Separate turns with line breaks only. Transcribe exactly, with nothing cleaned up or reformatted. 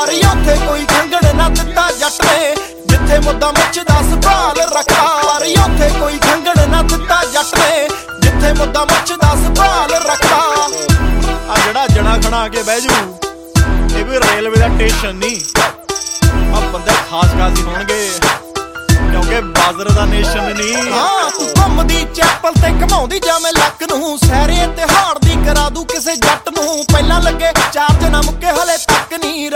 ਯਾਰ ਉੱਥੇ ਕੋਈ ਖੰਗਣ ਨਾ ਦਿੱਤਾ ਜੱਟ ਨੇ ਜਿੱਥੇ ਮੁੱਦਾ ਮੁੱਛ ਦਾ ਸੰਭਾਲ ਰੱਖਾ। ਉੱਥੇ ਕੋਈ ਖੰਗਣ ਨਾ ਦਿੱਤਾ ਜੱਟ ਨੇ ਜਿੱਥੇ ਮੁੱਦਾ ਮੁੱਛ ਦਾ ਸੰਭਾਲ ਰੱਖਾ। ਆ ਜਿਹੜਾ ਜਣਾ ਖਣਾ ਕੇ ਬਹਿ ਜੂ ਇਹ ਕੋਈ ਰੇਲਵੇ ਦਾ ਸਟੇਸ਼ਨ ਨਹੀਂ, ਆ ਬੰਦੇ ਖਾਸ ਖਾਸ ਹੀ ਹੋਣਗੇ ਕਿਉਂਕਿ ਬਾਜ਼ਰ ਦਾ ਨੇਸ਼ਨ ਨਹੀਂ। ਹਾਂ ਤੂੰ ਘੁੰਮਦੀ ਚੈਪਲ ਤੇ ਘਮਾਉਂਦੀ ਜਾਵੇਂ ਲੱਕ ਨੂੰ, ਸੈਰੇ ਤੇ ਹਾੜ ਦੀ ਕਰਾ ਦੂ ਕਿਸੇ ਜੱਟ ਨੂੰ। ਪਹਿਲਾਂ ਲੱਗੇ ਚਾਰਜ ਨਾ ਮੁੱਕੇ ਹਲੇ ਤੱਕ ਨਹੀਂ